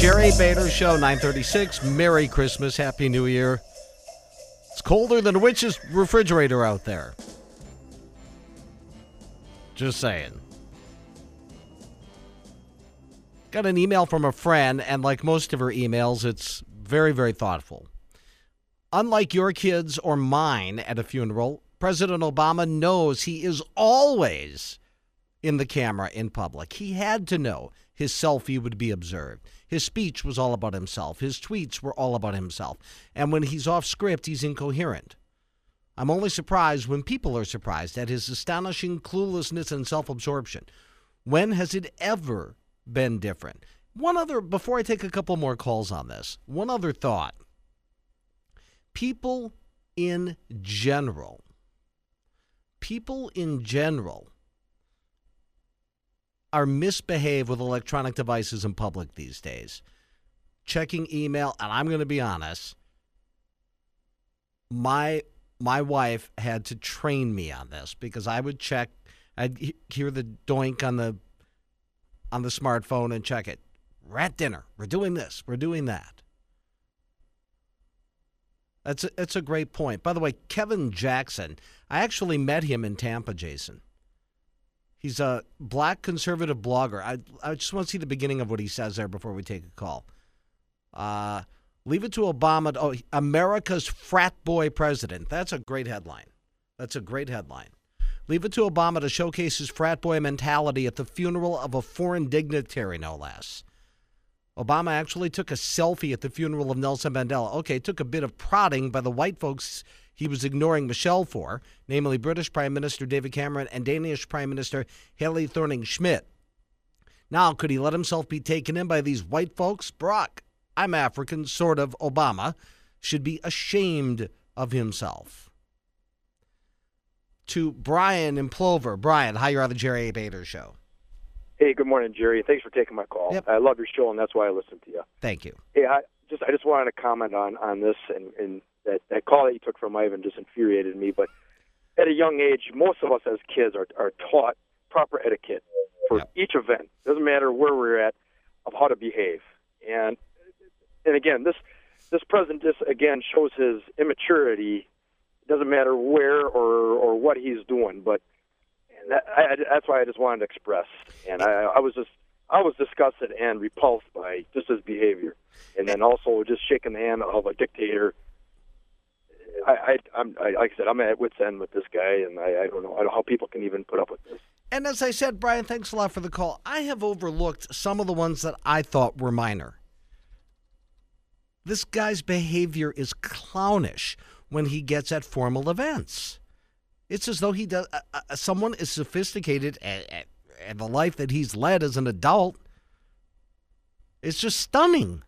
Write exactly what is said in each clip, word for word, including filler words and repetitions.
Jerry Bader Show, nine thirty-six. Merry Christmas. Happy New Year. It's colder than a witch's refrigerator out there. Just saying. Got an email from a friend, and like most of her emails, it's very, very thoughtful. Unlike your kids or mine at a funeral, President Obama knows he is always in the camera in public. He had to know his selfie would be observed. His speech was all about himself. His tweets were all about himself. And when he's off script, he's incoherent. I'm only surprised when people are surprised at his astonishing cluelessness and self-absorption. When has it ever been different? One other, before I take a couple more calls on this, one other thought. People in general, people in general are misbehave with electronic devices in public these days. Checking email, and I'm going to be honest, my my wife had to train me on this because I would check, I'd he- hear the doink on the on the smartphone and check it. We're at dinner. We're doing this. We're doing that. That's a, that's a great point. By the way, Kevin Jackson, I actually met him in Tampa, Jason. He's a black conservative blogger. I I just want to see the beginning of what he says there before we take a call. Uh, leave it to Obama. Oh, America's frat boy president. That's a great headline. That's a great headline. Leave it to Obama to showcase his frat boy mentality at the funeral of a foreign dignitary, no less. Obama actually took a selfie at the funeral of Nelson Mandela. Okay, took a bit of prodding by the white folks he was ignoring Michelle for, namely British Prime Minister David Cameron and Danish Prime Minister Helle Thorning-Schmidt. Now, could he let himself be taken in by these white folks? Brock, I'm African, sort of. Obama should be ashamed of himself. To Brian in Plover. Brian, hi, you're on the Jerry A. Bader Show. Hey, good morning, Jerry. Thanks for taking my call. Yep. I love your show, and that's why I listen to you. Thank you. Hey, I just I just wanted to comment on, on this, and, and that, that call that you took from Ivan just infuriated me. But at a young age, most of us as kids are, are taught proper etiquette for Yep. each event. Doesn't matter where we're at, of how to behave. And and again, this this president just again shows his immaturity. Doesn't matter where or, or what he's doing, but that, I, that's why I just wanted to express. And I, I was just I was disgusted and repulsed by just his behavior, and then also just shaking the hand of a dictator. I, I, I'm, I, like I said, I'm at wit's end with this guy, and I, I don't know, I don't know how people can even put up with this. And as I said, Brian, thanks a lot for the call. I have overlooked some of the ones that I thought were minor. This guy's behavior is clownish when he gets at formal events. It's as though he does. Uh, uh, someone as sophisticated at, at, at the life that he's led as an adult. It's just stunning.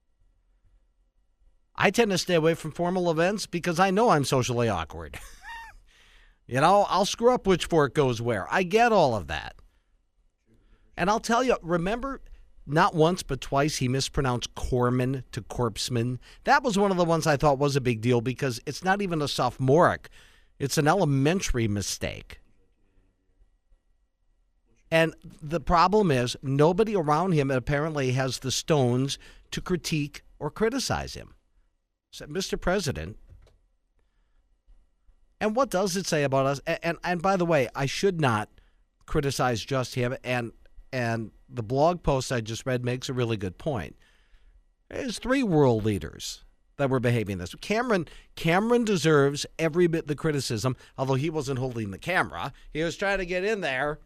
I tend to stay away from formal events because I know I'm socially awkward. You know, I'll screw up which fork goes where. I get all of that. And I'll tell you, remember, not once but twice he mispronounced Corpsman to Corpsman. That was one of the ones I thought was a big deal because it's not even a sophomoric. It's an elementary mistake. And the problem is nobody around him apparently has the stones to critique or criticize him. So, Mister President, and what does it say about us? And, and and by the way, I should not criticize just him. And and the blog post I just read makes a really good point. There's three world leaders that were behaving this. Cameron Cameron deserves every bit the criticism, although he wasn't holding the camera. He was trying to get in there.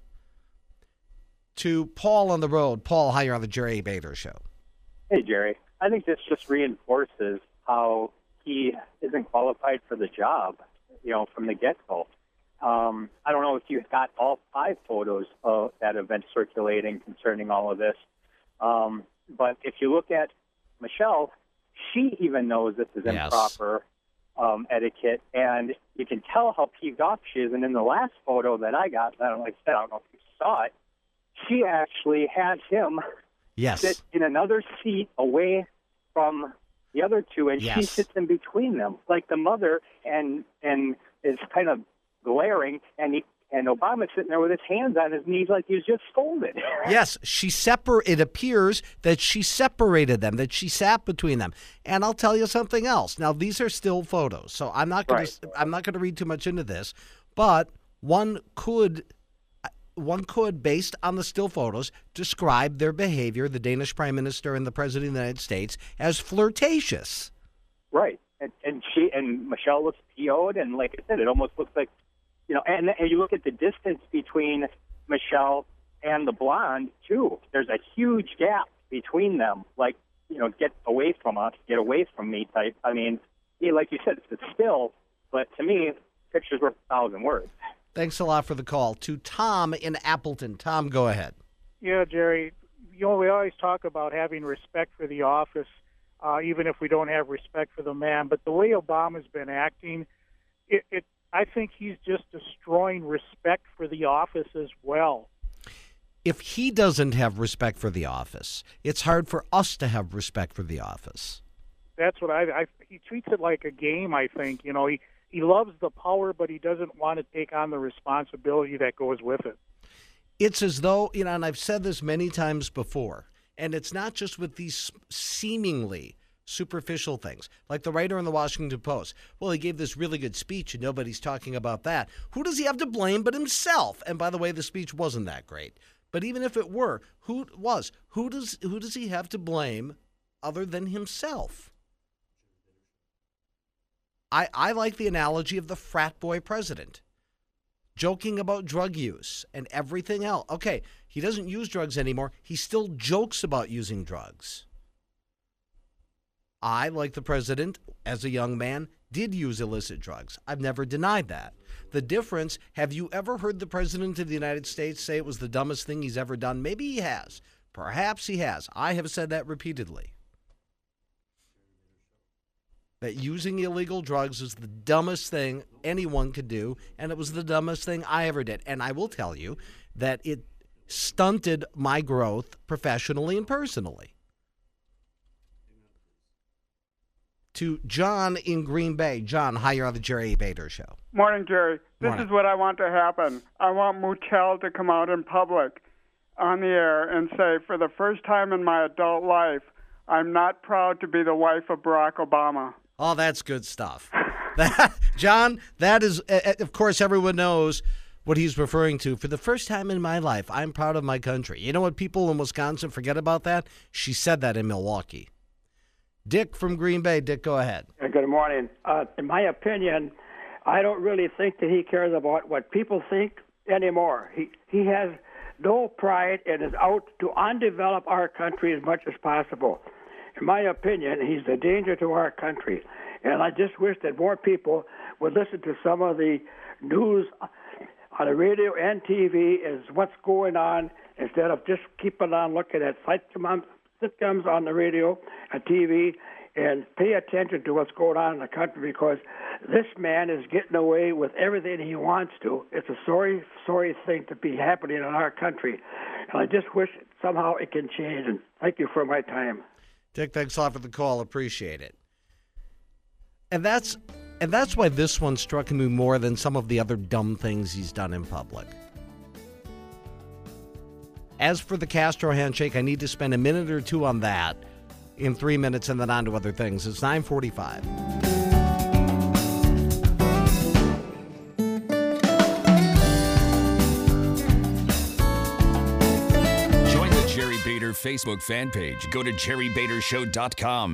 To Paul on the road. Paul, hi, you're on the Jerry Bader Show. Hey, Jerry. I think this just reinforces how he isn't qualified for the job, you know, from the get-go. Um, I don't know if you got all five photos of that event circulating concerning all of this. Um, but if you look at Michelle, she even knows this is Yes. improper um, etiquette, and you can tell how peeved off she is. And in the last photo that I got, I don't know, like I said, I don't know if you saw it, she actually had him Yes. sit in another seat away from the other two, and Yes. she sits in between them, like the mother, and and is kind of glaring, and he And Obama's sitting there with his hands on his knees like he was just scolded. Yes, she separ- it appears that she separated them, that she sat between them. And I'll tell you something else. Now, these are still photos, so I'm not going Right. to I'm not going to read too much into this, but one could one could, based on the still photos, describe their behavior, the Danish Prime Minister and the President of the United States, as flirtatious. Right. And, and she and Michelle looks P O'd, and like I said, it almost looks like, you know, and, and you look at the distance between Michelle and the blonde, too. There's a huge gap between them. Like, you know, get away from us, get away from me type. I mean, yeah, like you said, it's still, but to me, pictures worth a thousand words. Thanks a lot for the call. To Tom in Appleton. Tom, go ahead. Yeah, Jerry, you know, we always talk about having respect for the office, uh, even if we don't have respect for the man. But the way Obama's been acting, it, it I think he's just destroying respect for the office as well. If he doesn't have respect for the office, it's hard for us to have respect for the office. That's what I, I he treats it like a game, I think. You know, he, he loves the power, but he doesn't want to take on the responsibility that goes with it. It's as though, you know, and I've said this many times before, and it's not just with these seemingly superficial things, like the writer in the Washington Post. Well, he gave this really good speech, and nobody's talking about that. Who does he have to blame but himself? And by the way, the speech wasn't that great. But even if it were, who was? Who does who does he have to blame other than himself? I, I like the analogy of the frat boy president, joking about drug use and everything else. Okay, he doesn't use drugs anymore. He still jokes about using drugs. I, like the president, as a young man, did use illicit drugs. I've never denied that. The difference, have you ever heard the president of the United States say it was the dumbest thing he's ever done? Maybe he has. Perhaps he has. I have said that repeatedly. That using illegal drugs is the dumbest thing anyone could do, and it was the dumbest thing I ever did. And I will tell you that it stunted my growth professionally and personally. To John in Green Bay. John, hi, you're on the Jerry Bader Show. Morning, Jerry. This Morning. is what I want to happen. I want Moutel to come out in public on the air and say, for the first time in my adult life, I'm not proud to be the wife of Barack Obama. Oh, that's good stuff. That, John, that is, of course, everyone knows what he's referring to. For the first time in my life, I'm proud of my country. You know what people in Wisconsin forget about that? She said that in Milwaukee. Dick from Green Bay. Dick, go ahead. Good morning. Uh, in my opinion, I don't really think that he cares about what people think anymore. He he has no pride and is out to undevelop our country as much as possible. In my opinion, he's a danger to our country. And I just wish that more people would listen to some of the news on the radio and T V as what's going on instead of just keeping on looking at sitcoms on the radio and T V, and pay attention to what's going on in the country, because this man is getting away with everything he wants to. It's a sorry, sorry thing to be happening in our country. And I just wish somehow it can change. And thank you for my time. Dick, thanks a lot for the call. Appreciate it. And that's and that's why this one struck me more than some of the other dumb things he's done in public. As for the Castro handshake, I need to spend a minute or two on that in three minutes and then on to other things. It's nine forty-five. Join the Jerry Bader Facebook fan page. Go to jerry bader show dot com.